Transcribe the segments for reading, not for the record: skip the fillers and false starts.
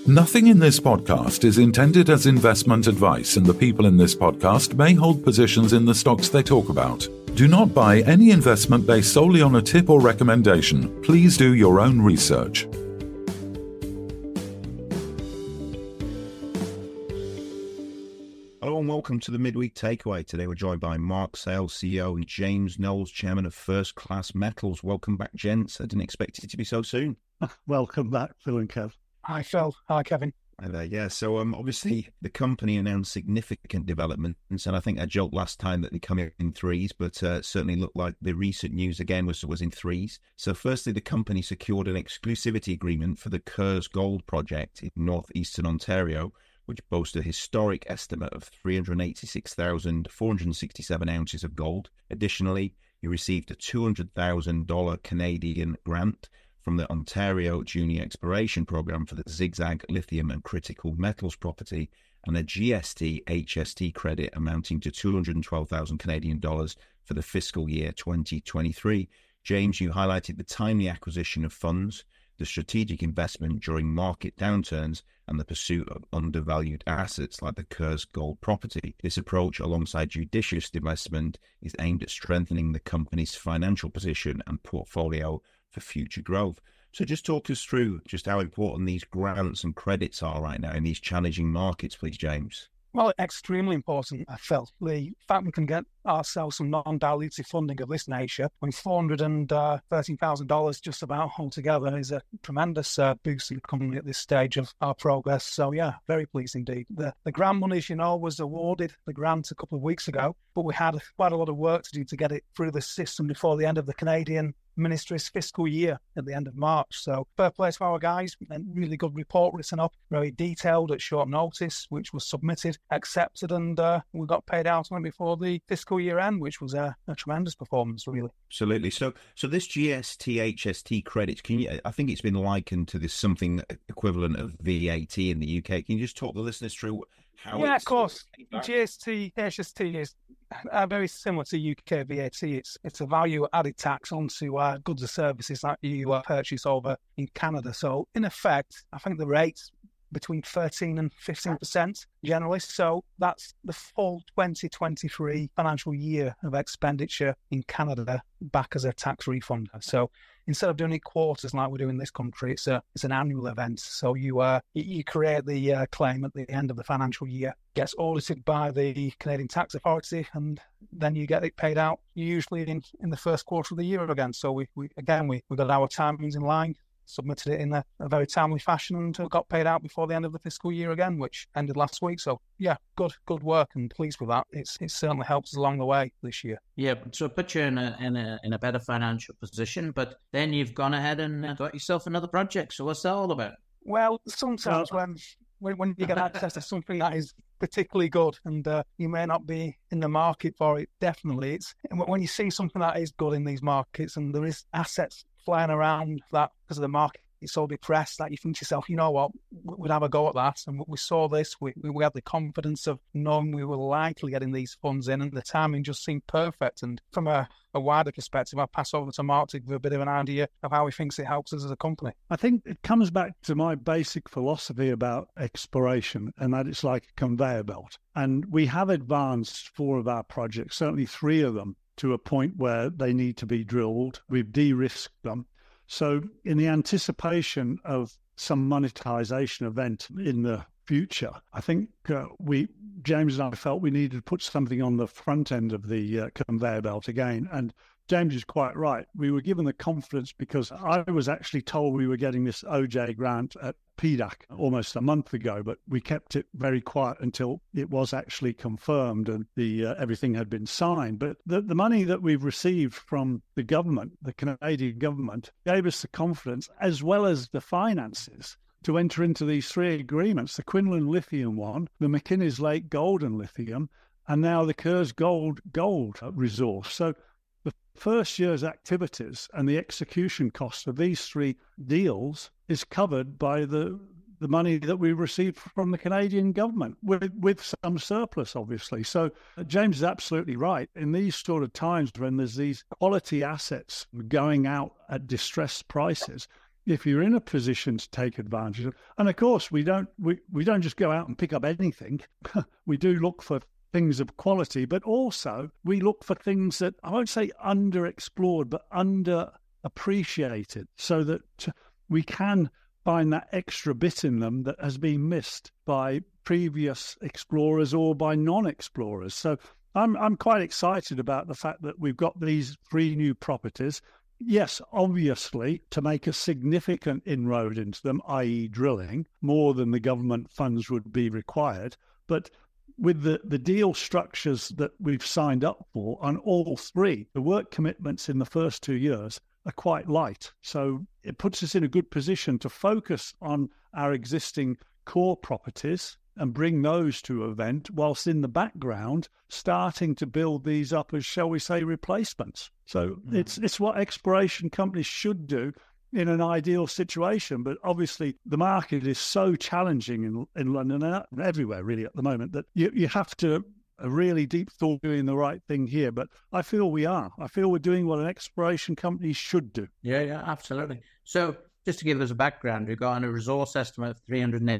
Nothing in this podcast is intended as investment advice, and the people in this podcast may hold positions in the stocks they talk about. Do not buy any investment based solely on a tip or recommendation. Please do your own research. Hello and welcome to the Midweek Takeaway. Today we're joined by Mark Sales, CEO, and James Knowles, Chairman of First Class Metals. Welcome back, gents. I didn't expect it to be so soon. Welcome back, Phil and Kev. Hi, Phil. Hi, Kevin. Hi there. Yeah, so obviously the company announced significant developments, and I think I joked last time that they come in threes, but certainly looked like the recent news again was in threes. So firstly, the company secured an exclusivity agreement for the Kerrs Gold project in northeastern Ontario, which boasts a historic estimate of 386,467 ounces of gold. Additionally, you received a $200,000 Canadian grant from the Ontario Junior Exploration Program for the Zigzag Lithium and Critical Metals property, and a GST HST credit amounting to 212,000 Canadian dollars for the fiscal year 2023. James, you highlighted the timely acquisition of funds, the strategic investment during market downturns, and the pursuit of undervalued assets like the Kerrs Gold property. This approach, alongside judicious investment, is aimed at strengthening the company's financial position and portfolio for future growth. So just talk us through just how important these grants and credits are right now in these challenging markets, please, James. Well, extremely important, I felt. The fact we can get ourselves some non-dilutive funding of this nature, when $413,000 just about altogether, is a tremendous boost in the company at this stage of our progress. So, yeah, very pleased indeed. The grant money, as you know, was awarded the grant a couple of weeks ago, but we had quite a lot of work to do to get it through the system before the end of the Canadian Ministry's fiscal year at the end of March. So fair play to our guys, and really good report written up, very detailed at short notice, which was submitted, accepted, and we got paid out on it before the fiscal year end, which was a tremendous performance, really. Absolutely. So this GST HST credit, I think it's been likened to this something equivalent of VAT in the UK. Can you just talk the listeners through how? Yeah, of course. GST HST is very similar to UK VAT. It's a value-added tax onto goods or services that you purchase over in Canada. So, in effect, I think the rate's between 13 and 15% generally. So that's the full 2023 financial year of expenditure in Canada back as a tax refund. So instead of doing it quarters like we do in this country, it's an annual event. So you create the claim at the end of the financial year, gets audited by the Canadian Tax Authority, and then you get it paid out usually in the first quarter of the year again. So we got our timings in line, submitted it in a very timely fashion, and got paid out before the end of the fiscal year again, which ended last week. So yeah, good work, and pleased with that. It certainly helps us along the way this year. Yeah, so it put you in a better financial position, but then you've gone ahead and got yourself another project. So what's that all about? Well, sometimes when you get access to something that is particularly good, and you may not be in the market for it, definitely, it's when you see something that is good in these markets, and there is assets flying around that because of the market it's so depressed that you think to yourself, you know what, we'd have a go at that. And we saw this, we had the confidence of knowing we were likely getting these funds in, and the timing just seemed perfect. And from a wider perspective, I'll pass over to Mark to give a bit of an idea of how he thinks it helps us as a company. I think it comes back to my basic philosophy about exploration, and that it's like a conveyor belt. And we have advanced 4 of our projects, certainly 3 of them, to a point where they need to be drilled. We've de-risked them. So in the anticipation of some monetization event in the future, I think James and I felt we needed to put something on the front end of the conveyor belt again. And James is quite right. We were given the confidence because I was actually told we were getting this OJ grant at PDAC almost a month ago, but we kept it very quiet until it was actually confirmed and everything had been signed. But the money that we've received from the government, the Canadian government, gave us the confidence as well as the finances to enter into these 3 agreements, the Quinlan Lithium one, the McInnes Lake Gold and Lithium, and now the Kerrs Gold resource. So the first year's activities and the execution cost of these 3 deals is covered by the money that we received from the Canadian government, with some surplus, obviously. So James is absolutely right. In these sort of times when there's these quality assets going out at distressed prices, if you're in a position to take advantage of, and of course we don't just go out and pick up anything. We do look for things of quality, but also we look for things that I won't say underexplored, but underappreciated, so that we can find that extra bit in them that has been missed by previous explorers or by non-explorers. So I'm quite excited about the fact that we've got these 3 new properties. Yes, obviously, to make a significant inroad into them, i.e. drilling, more than the government funds would be required. But with the deal structures that we've signed up for on all 3, the work commitments in the first 2 years are quite light. So it puts us in a good position to focus on our existing core properties and bring those to event, whilst in the background starting to build these up as, shall we say, replacements. So it's what exploration companies should do in an ideal situation. But obviously the market is so challenging in London and everywhere really at the moment that you have to a really deep thought doing the right thing here. But I feel we are. I feel we're doing what an exploration company should do. Yeah, absolutely. So just to give us a background, we've got a resource estimate of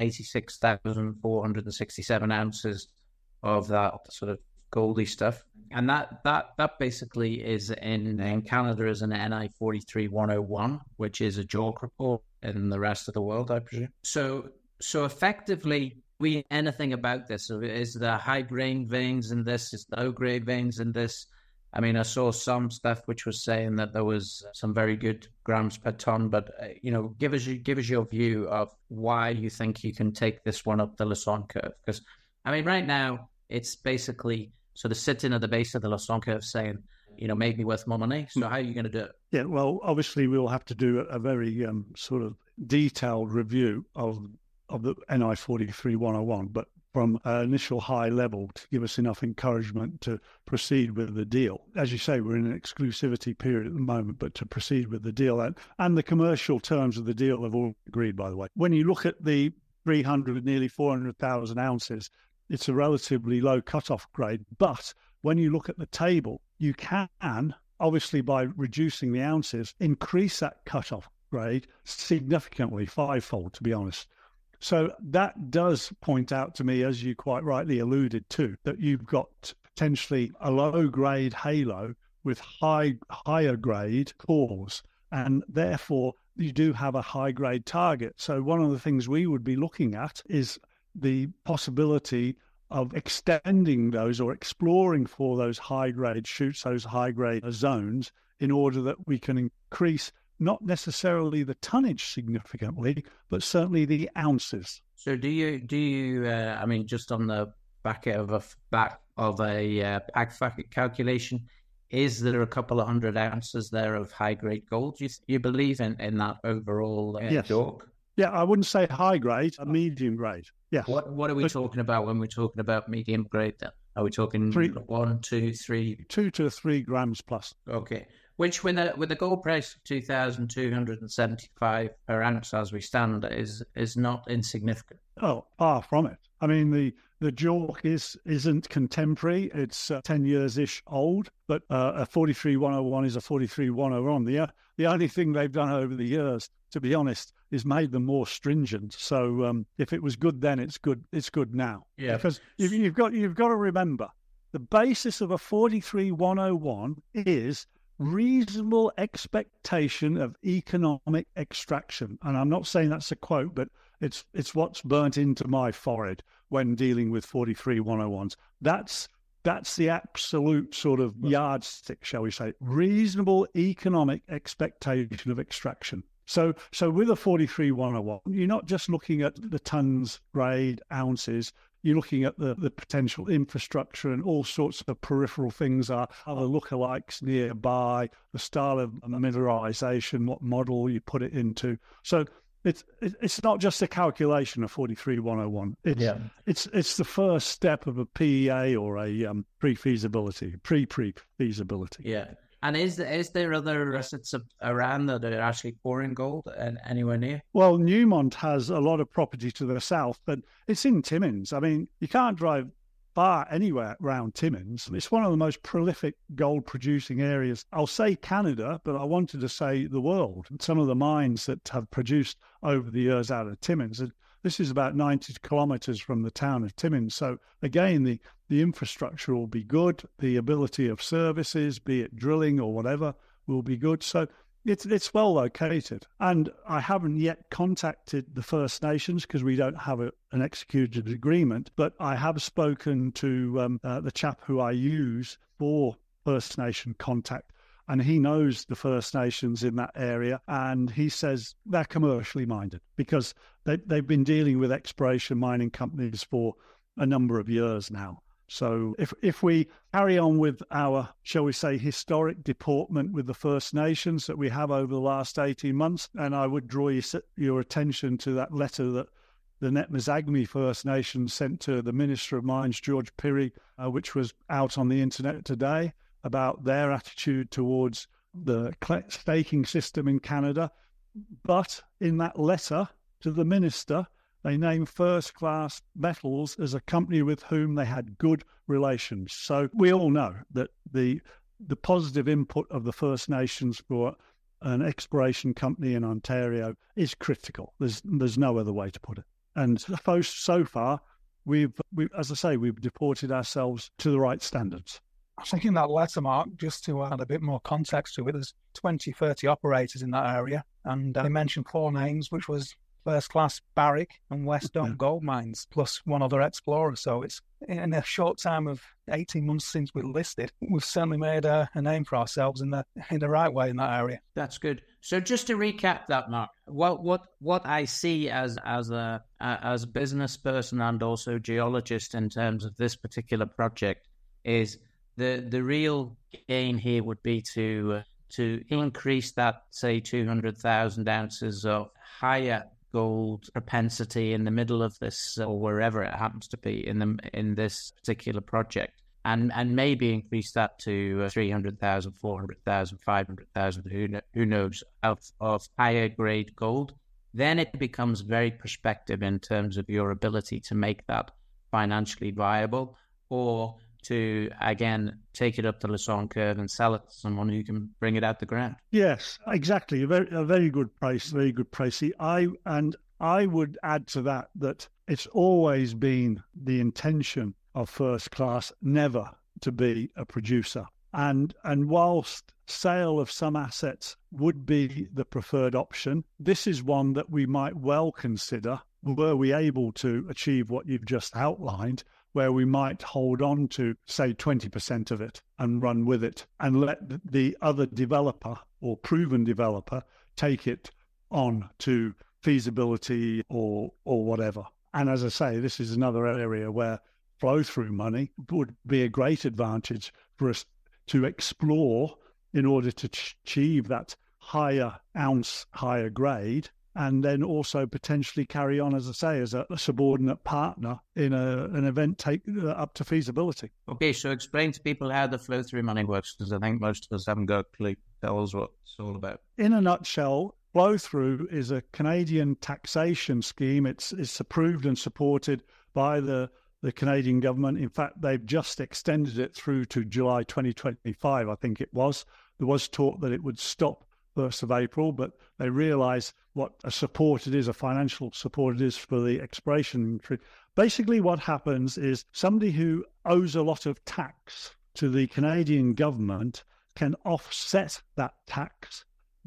386,467 ounces of that sort of goldy stuff. And that basically is in Canada as an NI 43-101, which is a JORC report in the rest of the world, I presume. So effectively, we anything about this? Is there high-grade veins in this? Is there low-grade veins in this? I mean, I saw some stuff which was saying that there was some very good grams per ton, but give us your view of why you think you can take this one up the Lassonde curve. Because I mean, right now it's basically sort of sitting at the base of the Lassonde curve, saying, make me worth more money. So how are you going to do it? Yeah, well, obviously we'll have to do a very sort of detailed review of the NI 43-101, but from an initial high level to give us enough encouragement to proceed with the deal. As you say, we're in an exclusivity period at the moment, but to proceed with the deal, and the commercial terms of the deal have all agreed, by the way. When you look at the 300, nearly 400,000 ounces, it's a relatively low cutoff grade. But when you look at the table, you can, obviously by reducing the ounces, increase that cutoff grade significantly, 5-fold, to be honest. So that does point out to me, as you quite rightly alluded to, that you've got potentially a low-grade halo with higher grade cores, and therefore you do have a high-grade target. So one of the things we would be looking at is the possibility of extending those or exploring for those high-grade shoots, those high-grade zones, in order that we can increase not necessarily the tonnage significantly, but certainly the ounces. So do you I mean, just on the back of a PAG calculation, is there a couple of 100 ounces there of high-grade gold? You believe in that overall JORC? Yeah, I wouldn't say high grade, a medium grade. Yeah. What are we talking about when we're talking about medium grade then? Are we talking 1, 2, 3? 2 to 3 grams plus. Okay. Which, with a gold price of $2,275 per ounce as we stand, is not insignificant. Oh, far from it. I mean, the JORC isn't contemporary. It's 10 years-ish old, but a 43-101 is a 43-101. The only thing they've done over the years, to be honest, is made them more stringent. So if it was good then, it's good. It's good now. Yeah. Because you've got to remember, the basis of a 43-101 is reasonable expectation of economic extraction. And I'm not saying that's a quote, but it's what's burnt into my forehead when dealing with 43-101s. That's the absolute sort of yardstick, shall we say, reasonable economic expectation of extraction. So with a 43-101, you're not just looking at the tons, grade, ounces. You're looking at the potential infrastructure and all sorts of peripheral things, are other lookalikes nearby, the style of mineralization, what model you put it into. So it's not just a calculation of 43-101. It's the first step of a PEA or a pre-feasibility. Yeah. And is there other assets around that are actually pouring gold and anywhere near? Well, Newmont has a lot of property to the south, but it's in Timmins. I mean, you can't drive far anywhere around Timmins. It's one of the most prolific gold producing areas. I'll say Canada, but I wanted to say the world. Some of the mines that have produced over the years out of Timmins, this is about 90 kilometres from the town of Timmins. So again, the infrastructure will be good. The ability of services, be it drilling or whatever, will be good. So it's well located. And I haven't yet contacted the First Nations because we don't have an executed agreement, but I have spoken to the chap who I use for First Nation contact, and he knows the First Nations in that area, and he says they're commercially minded because they've been dealing with exploration mining companies for a number of years now. So if we carry on with our, shall we say, historic deportment with the First Nations that we have over the last 18 months, and I would draw your attention to that letter that the Netmazagmi First Nation sent to the Minister of Mines, George Pirrie, which was out on the internet today, about their attitude towards the staking system in Canada. But in that letter to the Minister, they named First Class Metals as a company with whom they had good relations. So we all know that the positive input of the First Nations for an exploration company in Ontario is critical. There's no other way to put it. And so far, we've as I say, we've deported ourselves to the right standards. I think in that letter, Mark, just to add a bit more context to it, there's 20, 30 operators in that area. And they mentioned 4 names, which was First Class Barrick and West Dome Gold Mines, plus one other explorer. So it's in a short time of 18 months since we listed, we've certainly made a name for ourselves in the right way in that area. That's good. So just to recap that, Mark, what I see as a business person and also geologist in terms of this particular project is the real gain here would be to increase that, say, 200,000 ounces of higher gold propensity in the middle of this, or wherever it happens to be in this particular project, and maybe increase that to 300,000, 400,000, 500,000, who knows, of higher grade gold. Then it becomes very prospective in terms of your ability to make that financially viable, or to, again, take it up the Lassonde curve and sell it to someone who can bring it out the ground. Yes, exactly. A very good price, very good price. I would add to that it's always been the intention of First Class never to be a producer. And whilst sale of some assets would be the preferred option, this is one that we might well consider, were we able to achieve what you've just outlined, where we might hold on to, say, 20% of it and run with it and let the other developer or proven developer take it on to feasibility or whatever. And as I say, this is another area where flow-through money would be a great advantage for us to explore in order to achieve that higher ounce, higher grade, and then also potentially carry on, as I say, as a subordinate partner in an event take up to feasibility. Okay, so explain to people how the flow-through money works, because I think most of us haven't got a clue. Tell us what it's all about. In a nutshell, flow-through is a Canadian taxation scheme. It's approved and supported by the Canadian government. In fact, they've just extended it through to July 2025, I think it was. There was talk that it would stop 1st of April, but they realise what a support it is, a financial support it is for the exploration industry. Basically, what happens is somebody who owes a lot of tax to the Canadian government can offset that tax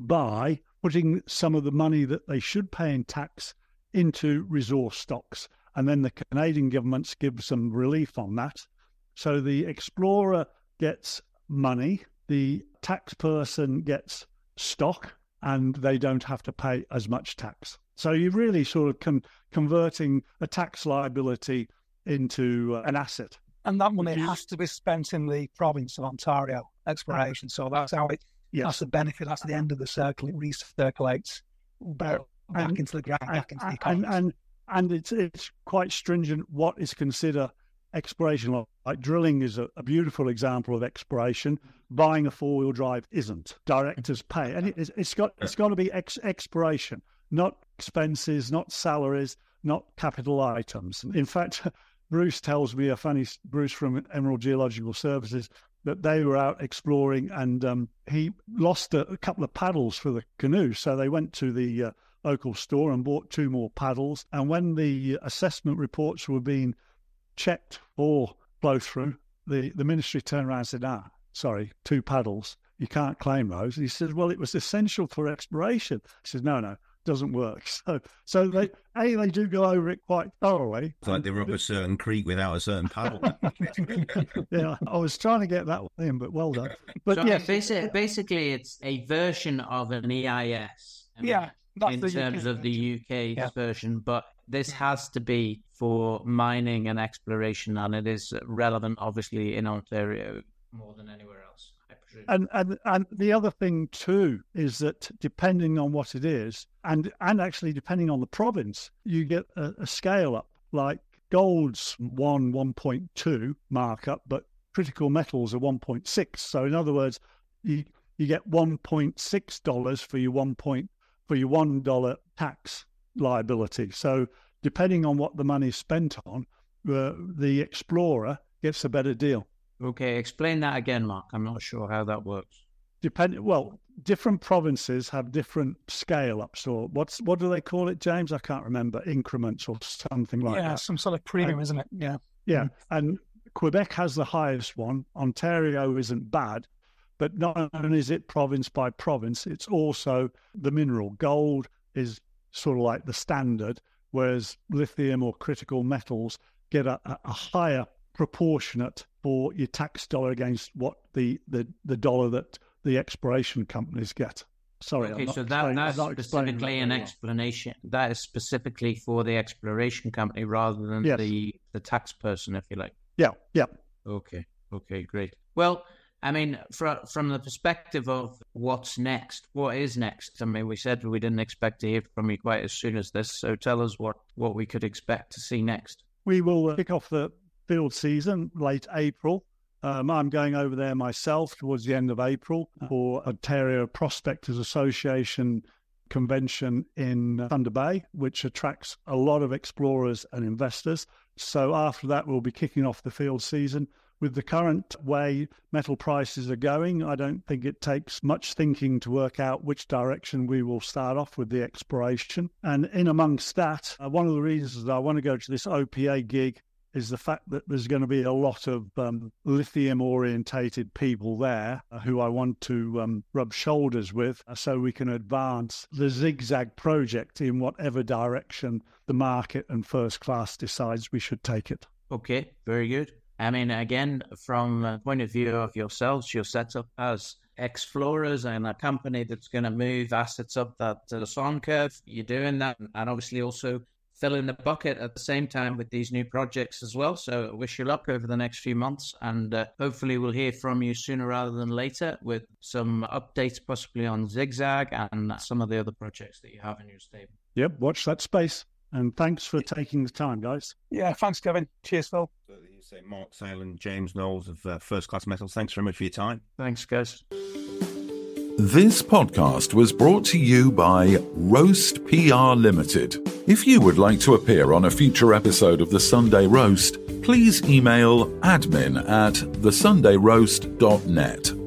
by putting some of the money that they should pay in tax into resource stocks. And then the Canadian government gives some relief on that. So the explorer gets money, the tax person gets stock, and they don't have to pay as much tax. So you're really sort of converting a tax liability into an asset. And that money has to be spent in the province of Ontario exploration. So that's how that's the benefit. That's the end of the circle. It recirculates back into the ground, back into the economy. And it's quite stringent what is considered exploration. Like drilling is a beautiful example of exploration. Buying a 4-wheel drive isn't. Directors pay, and it's got to be exploration, not expenses, not salaries, not capital items. In fact, Bruce tells me, Bruce from Emerald Geological Services, that they were out exploring, and he lost a couple of paddles for the canoe. So they went to the local store and bought 2 more paddles. And when the assessment reports were being checked for flow through, the ministry turned around and said, sorry, 2 paddles. You can't claim those. He said, well, it was essential for exploration. He said, no, doesn't work. So they do go over it quite thoroughly. It's like they were up a certain creek without a certain paddle. Yeah, I was trying to get that in, but well done. But so yeah, basically it's a version of an EIS. In terms of the UK version, but this has to be for mining and exploration, and it is relevant, obviously, in Ontario more than anywhere else, I presume. And the other thing too is that depending on what it is, and actually depending on the province, you get a scale up. Like gold's 1.2 markup, but critical metals are 1.6. So in other words, you get $1.6 for your $1 tax liability. So depending on what the money's spent on, the explorer gets a better deal. Okay, explain that again, Mark. I'm not sure how that works. Different provinces have different scale-ups, or what do they call it, James? I can't remember, increments or something like that. Yeah, some sort of premium, isn't it? Yeah. Yeah, and Quebec has the highest one. Ontario isn't bad, but not only is it province by province, it's also the mineral. Gold is sort of like the standard, whereas lithium or critical metals get a higher proportionate for your tax dollar against what the dollar that the exploration companies get. Sorry. Okay, so that's specifically an explanation. That is specifically for the exploration company rather than the tax person, if you like. Yeah. Okay, great. Well, I mean, from the perspective of what's next, what is next? I mean, we said we didn't expect to hear from you quite as soon as this, so tell us what we could expect to see next. We will kick off the field season late April. I'm going over there myself towards the end of April for Ontario Prospectors Association convention in Thunder Bay, which attracts a lot of explorers and investors. So after that, we'll be kicking off the field season. With the current way metal prices are going, I don't think it takes much thinking to work out which direction we will start off with the exploration. And in amongst that, one of the reasons that I want to go to this OPA gig is the fact that there's going to be a lot of lithium-orientated people there who I want to rub shoulders with so we can advance the Zigzag project in whatever direction the market and First Class decides we should take it. Okay, very good. I mean, again, from the point of view of yourselves, you're set up as explorers and a company that's going to move assets up that Lassonde curve. You're doing that, and obviously also fill in the bucket at the same time with these new projects as well. So I wish you luck over the next few months, and hopefully we'll hear from you sooner rather than later with some updates possibly on Zigzag and some of the other projects that you have in your stable. Yep, watch that space. And thanks for taking the time, guys. Yeah, thanks, Kevin. Cheers, Phil. So Mark Sale and James Knowles of First Class Metals, thanks very much for your time. Thanks, guys. This podcast was brought to you by Roast PR Limited. If you would like to appear on a future episode of The Sunday Roast, please email admin@thesundayroast.net.